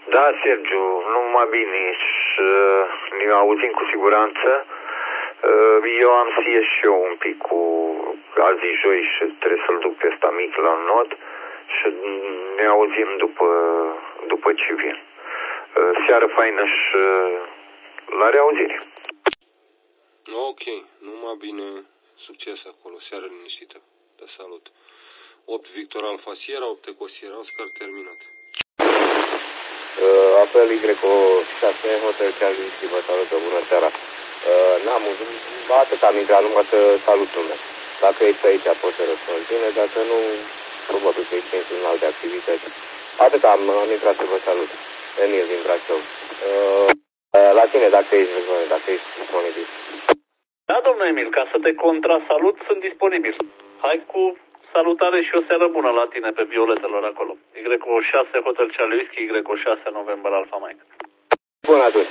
Da, Sergiu, numai bine și ne auzim cu siguranță. Eu am să ies și eu un pic cu azi joi și trebuie să-l duc pe ăsta mic la not și ne auzim după ce vin. Seară faină și la reauzire. Ok, numai bine, succes acolo, seară liniștită. Te salut. 8 Victor Alfa Sierra, 8 Eco Sierra Oscar, terminat. Apel Y6, Hotel Charlie și vă salută, bună seara. N-am atât am intrat, numai să salut lumea. Dacă ești aici, poți să răspunzi bine, dacă nu, probabil că ești într-un alt de activități. Atât am intrat să vă salut. Emil din Brașov. La tine, dacă ești disponibil. Da, domnule Emil, ca să te contrasalut, sunt disponibil. Hai cu salutare și o seară bună la tine pe violetelor acolo. Y6 Hotel Charlie Whiskey, Y6 November Alpha Mike. Bun atunci.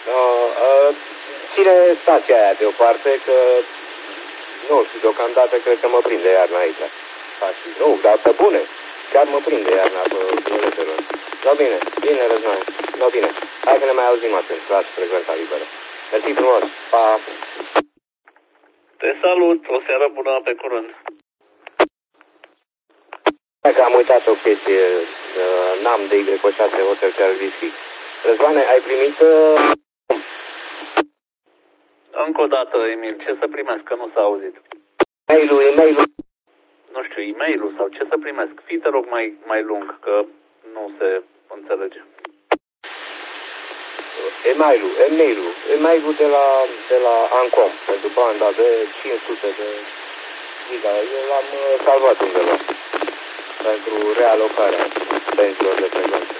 Ține stația aia deoparte, că nu știu, deocamdată cred că mă prinde iarna aici. Nu, dar pe bune. Chiar mă prinde iarna pe violetelor. No bine, bine Răzvan, no bine. Hai că ne mai auzim atunci, la frecvența liberă. Mersi frumos, pa! Te salut, o seară bună, pe curând. Hai că am uitat o chestie, n-am de Y6 Hotel Charlie Whiskey. Răzvane, ai primit... Încă o dată, Emil, ce să primesc, că nu s-a auzit? E-mail-ul. Nu știu, e-mail-ul sau ce să primesc? Fii, te rog, mai lung, că nu se înțelege. E-mail-ul de la Ancom, pentru banda de 500 de giga. Eu l-am salvat undeva pentru realocarea pensiilor de frecvență.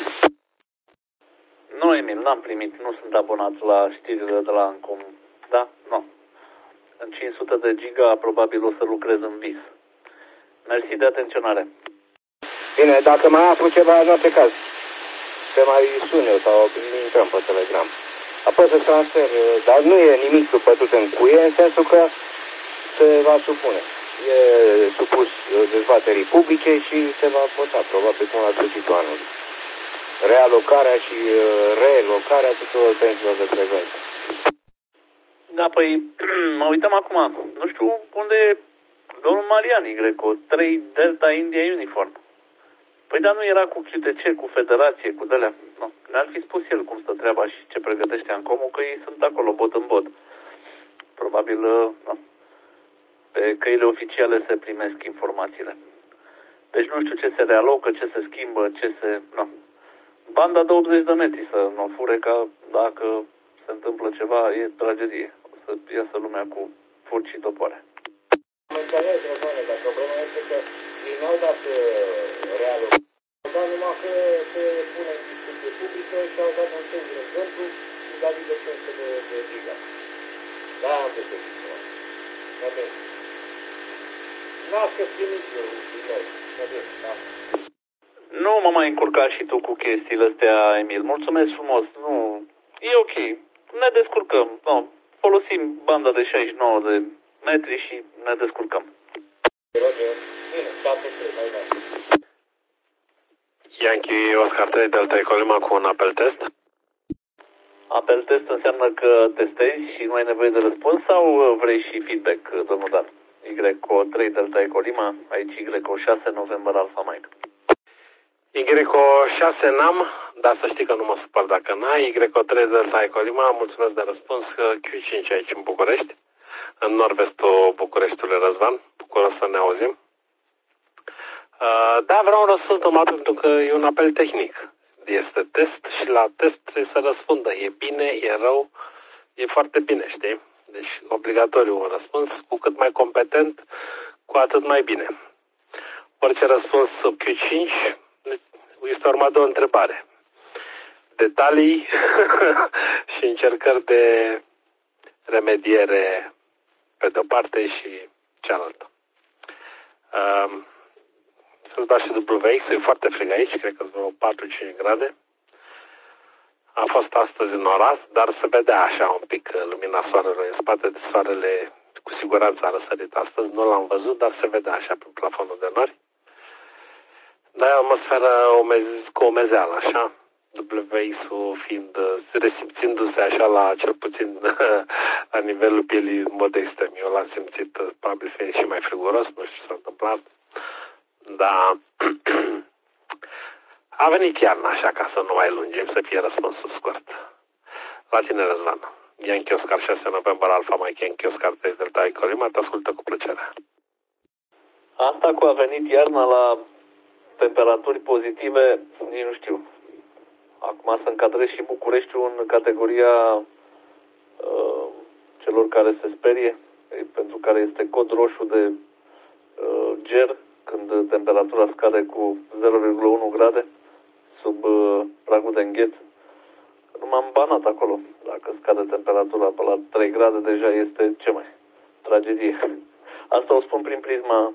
Nu, Emil, n-am primit, nu sunt abonat la știrile de la Ancom. Da? Nu. În 500 de giga probabil o să lucrez în vis. Mersi de atenționare. Bine, dacă mai aflu ceva, în orice caz, te mai sun eu sau intrăm pe Telegram. Apoi să transfer, dar nu e nimic bătut în cuie, în sensul că se va supune. E supus dezbaterii publice și se va vota, probabil, până la sfârșitul anului. Realocarea și relocarea tuturor pensiilor de frecvență. Da, păi, mă uitam acum, nu știu unde e domnul Marian Greco, 3 Delta India Uniform. Păi da, nu era cu QTC, cu Federație, cu de-alea. No. Ne-ar fi spus el cum stă treaba și ce pregătește Ancomul, că ei sunt acolo, bot în bot. Probabil, no. Pe căile oficiale se primesc informațiile. Deci nu știu ce se realocă, ce se schimbă, ce se... No. Banda de 80 de metri să nu fure, ca dacă se întâmplă ceva, e tragedie. O să iasă lumea cu furci și topoare. Am înțeles, Răzvane, dar problema este că ei n-au dat realocare. Au dat numai că se pune în discuție publică și au dat un singur exemplu și David de 500 de giga. Da, am găsit. Ok. N-ați că primit eu e-mail. Da. Nu mă mai încurca și tu cu chestiile astea, Emil. Mulțumesc frumos. Nu, e ok. Ne descurcăm. No, folosim banda de 69 de metri și ne descurcăm. Bine, 7-3, mai da. Yankee Oscar 3 Delta Eco Lima cu un apel test. Apel test înseamnă că testezi și nu ai nevoie de răspuns sau vrei și feedback, domnul Dan? Y3 Delta Eco Lima, aici Y6 November Alpha Mike. Y6 n-am, dar să știi că nu mă supăr dacă n-ai. Y3 Delta Eco Lima, mulțumesc de răspuns. Q5 aici în București, în nord-vestul Bucureștiului, Răzvan. Bucuros să ne auzim. Da, vreau un răspuns numai pentru că e un apel tehnic. Este test și la test trebuie să răspundă. E bine, e rău, e foarte bine, știi? Deci obligatoriu un răspuns, cu cât mai competent, cu atât mai bine. Orice răspuns sub Q5 este urmat de o întrebare. Detalii și încercări de remediere pe de-o parte și cealaltă. Să-ți dau și WX, e foarte frig aici, cred că sunt vreo 4-5 grade. A fost astăzi în oraș, dar se vedea așa un pic lumina soarelui în spate. De soarele cu siguranță a răsărit astăzi, nu l-am văzut, dar se vedea așa pe plafonul de nori. Dar e o atmosferă cu umezeală, așa. WX-ul fiind resimțindu-se așa la cel puțin la nivelul pielii în mod extrem. Eu l-am simțit probabil fiind și mai friguros, nu știu ce s-a întâmplat. Dar a venit iarna așa ca să nu mai lungim, să fie răspunsul scurt. La tine, Răzvan. Yankee Oscar 6 November Alpha Mike Yankee Oscar 3 Delta Echo Lima, te ascultă cu plăcere. Asta cu a venit iarna la temperaturi pozitive, nici nu știu. Acum să încadrez și Bucureștiul în categoria celor care se sperie, pentru care este cod roșu de ger, când temperatura scade cu 0,1 grade sub pragul de îngheț. Nu m-am banat acolo. Dacă scade temperatura pe la 3 grade, deja este ce mai tragedie. Asta o spun prin prisma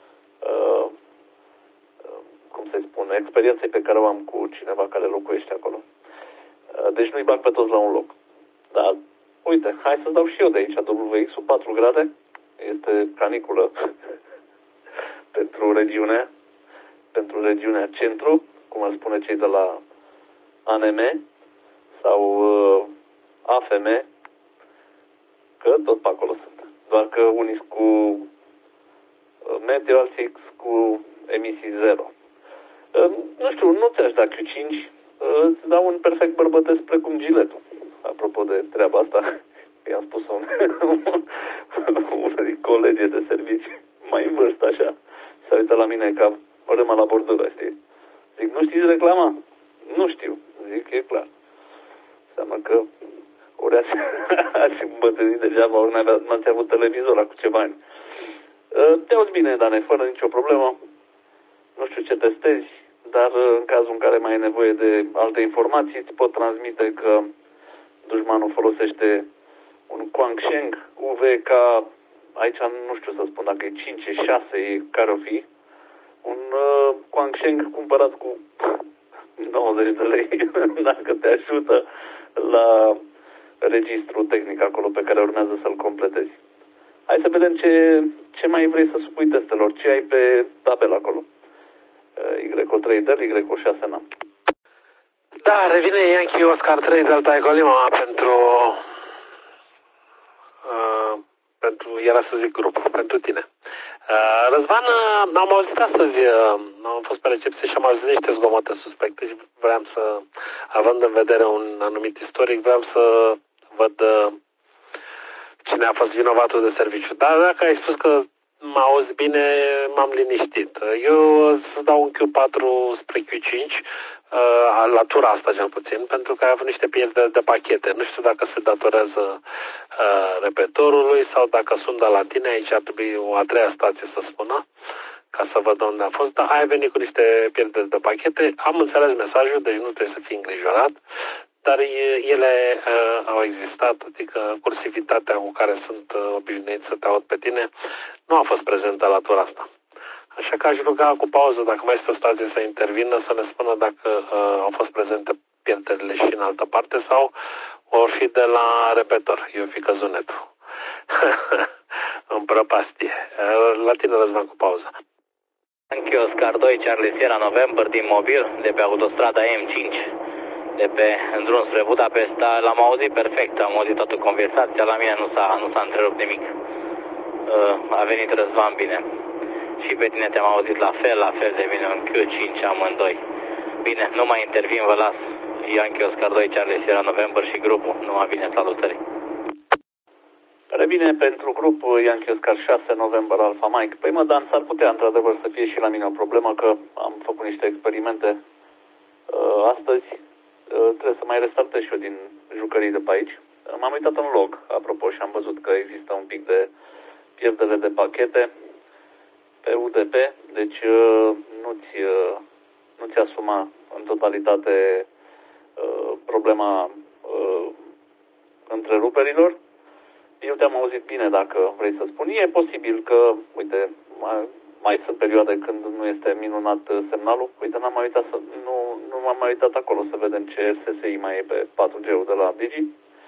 cum să-i spun, experienței pe care o am cu cineva care locuiește acolo. Deci nu-i bag pe toți la un loc. Dar, uite, hai să-ți dau și eu de aici. WX-ul 4 grade este caniculă pentru regiunea centru, cum ar spune cei de la ANM sau AFM, că tot pe acolo sunt. Doar că unii sunt cu meteo, alții cu emisii zero. Nu știu, nu ți-aș da Q5, îți dau un perfect bărbătesc precum giletul. Apropo de treaba asta, i-am spus unul din colegii de serviciu, mai în vârstă așa, s-a uitat la mine ca râma la bordură, știi? Zic, nu știți reclama? Nu știu. Zic, e clar. Înseamnă că ori ați îmbătrânit degeaba, ori n-ați avut televizor cu ceva ani. Te auzi bine, Dane, fără nicio problemă. Nu știu ce testezi, dar în cazul în care mai ai nevoie de alte informații, îți pot transmite că dușmanul folosește un Quansheng UVK, aici nu știu să spun dacă e 5, 6, care o fi, un Quansheng cumpărat cu 90 de lei, dacă te ajută la registru tehnic acolo pe care urmează să-l completezi. Hai să vedem ce mai vrei să supui testelor, ce ai pe tabel acolo. Y3 Del, Y6 n-am. Da, revine Yankee Oscar 3 Delta Echo Lima pentru, era să zic grupul, pentru tine. Răzvan, am auzit astăzi, am fost pe recepție și am auzit niște zgomote suspecte și vreau să, având în vedere un anumit istoric, vreau să văd cine a fost vinovatul de serviciu. Dar dacă ai spus că mă auzi bine, m-am liniștit. Eu îți dau un Q4 spre Q5, la tura asta cel puțin, pentru că ai avut niște pierderi de pachete. Nu știu dacă se datorează repetorului sau dacă sunt de la tine. Aici ar trebui o a treia stație să spună, ca să văd unde a fost. Dar ai venit cu niște pierderi de pachete. Am înțeles mesajul, deci nu trebuie să fii îngrijorat. Dar ele au existat, adică cursivitatea cu care sunt obișnuit să te aud pe tine nu a fost prezentă la tura asta. Așa că aș ruga cu pauză, dacă mai este o stație să intervină, să ne spună dacă au fost prezente pierderile și în altă parte sau or fi de la repetor. Eu fi căzut netul. În prăpastie. La tine, Răzvan, cu pauză. Yankee Oscar 2 Charlie Sierra November din mobil de pe autostrada M5. De pe în drum spre Budapesta, l-am auzit perfect, am auzit toată conversația, la mine nu s-a întrerupt nimic. A venit Răzvan bine. Și pe tine te-am auzit la fel de bine, un Q5 amândoi. Bine, nu mai intervin, vă las. Yankee Oscar 2 Charlie Sierra November și grupul, numai bine, salutări. Revine pentru grupul Yankee Oscar 6 November Alpha Mike. Păi mă, Dan, s-ar putea într-adevăr să fie și la mine o problemă, că am făcut niște experimente astăzi. Trebuie să mai restartez și eu din jucării de pe aici. M-am uitat în log, apropo, și am văzut că există un pic de pierdere de pachete pe UDP, deci nu-ți asuma în totalitate problema întreruperilor. Eu te-am auzit bine, dacă vrei să spun. E posibil că, uite, mai sunt perioade când nu este minunat semnalul. Uite, nu m-am mai uitat acolo să vedem ce RSSI mai e pe 4G-ul de la Digi.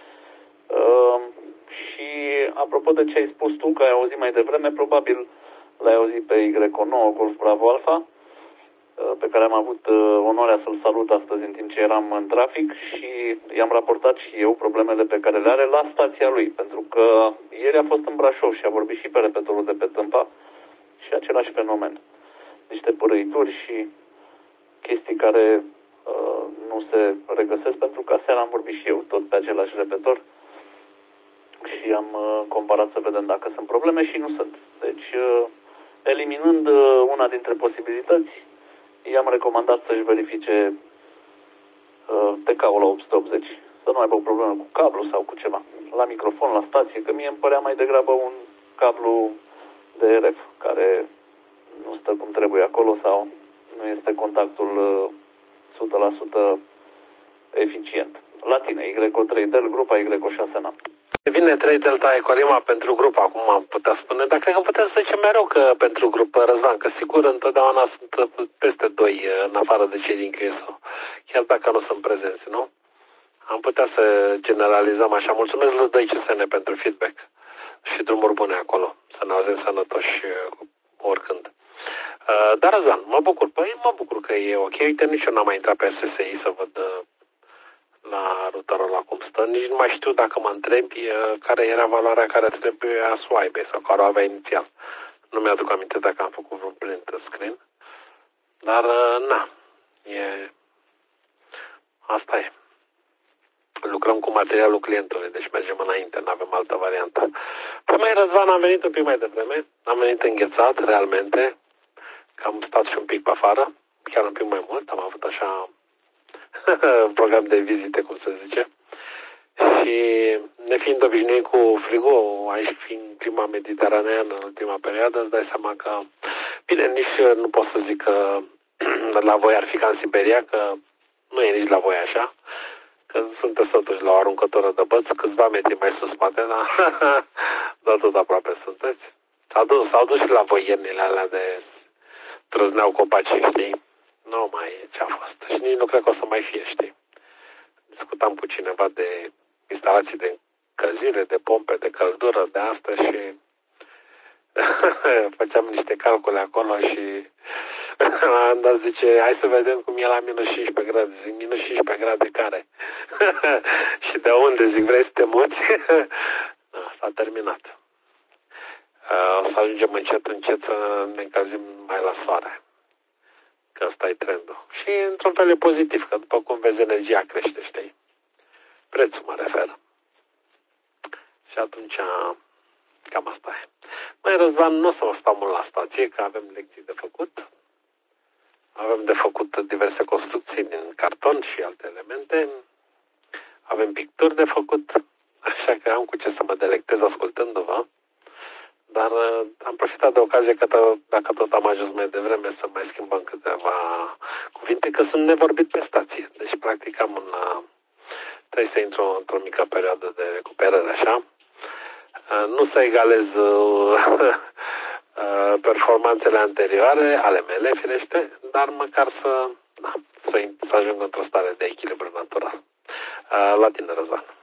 Și apropo de ce ai spus tu, că ai auzit mai devreme, probabil l-ai auzit pe Y9 Golf Bravo Alpha. pe care am avut onoarea să-l salut astăzi în timp ce eram în trafic și i-am raportat și eu problemele pe care le are la stația lui, pentru că ieri a fost în Brașov și a vorbit și pe repetorul de pe Tâmpa și același fenomen. Niște părâituri și chestii care nu se regăsesc, pentru că aseară am vorbit și eu tot pe același repetor și am comparat să vedem dacă sunt probleme și nu sunt. Deci, eliminând una dintre posibilități, i-am recomandat să-și verifice TK-ul la 880, să nu aibă o problemă cu cablu sau cu ceva. La microfon, la stație, că mie îmi părea mai degrabă un cablu de RF care nu stă cum trebuie acolo sau nu este contactul 100% eficient. La tine, YO3 Del, grupa YO6 NAP. Vine 3 Delta Ecolima pentru grup, acum am putea spune, dar cred că putem să zicem mereu că pentru grup, Răzvan, că sigur întotdeauna sunt peste 2 în afară de cei din QSO, chiar dacă nu sunt prezenți, nu? Am putea să generalizăm așa. Mulțumesc lui 2 CSN pentru feedback și drumuri bune acolo, să ne auzim sănătoși oricând. Dar, Răzvan, mă bucur că e ok. Uite, nici eu n-am mai intrat pe SSI să văd la routerul ăla cum stă. Nici nu mai știu dacă mă întrebi care era valoarea care trebuia să o aibă sau care o avea inițial. Nu mi-aduc aminte dacă am făcut vreun print screen. Dar, asta e. Lucrăm cu materialul clientului, deci mergem înainte, nu avem altă variantă. Păi, Răzvan, am venit un pic mai devreme, am venit înghețat, realmente, că am stat și un pic pe afară, chiar un pic mai mult, am avut așa un program de vizite, cum se zice, și ne fiind obișnuit cu frigo, aici fiind clima mediteraneană în ultima perioadă, îți dai seama că, bine, nici nu pot să zic că la voi ar fi ca în Siberia, că nu e nici la voi așa, că sunteți totuși la o aruncătură de băți, câțiva metri mai sus, poate, dar tot aproape sunteți. S-au dus și la voi iernile alea de trăzneau copacii, știi? Nu mai e ce a fost. Și nici nu cred că o să mai fie, știi? Discutam cu cineva de instalații de încălzire, de pompe, de căldură, de asta și făceam niște calcule acolo și am dat, zice, hai să vedem cum e la minus 15 grade. Zic, minus 15 grade care? Și de unde? Zic, vrei să te muți? S-a terminat. O să ajungem încet să ne încălzim mai la soare. Că ăsta e trendul. Și într-un fel e pozitiv, că după cum vezi, energia crește, știi? Prețul mă refer. Și atunci, cam asta e. Mai Răzvan, nu o să mă stau mult la stație, că avem lecții de făcut. Avem de făcut diverse construcții din carton și alte elemente. Avem picturi de făcut, așa că am cu ce să mă delectez ascultându-vă. Dar am profitat de ocazie că dacă tot am ajuns mai devreme să mai schimbăm câteva cuvinte, că sunt nevorbit pe stație. Deci, practic, trebuie să intru într-o mică perioadă de recuperare, așa. Nu să egalez performanțele anterioare, ale mele, firește, dar măcar să ajung într-o stare de echilibru natural. La tine, Răzvan.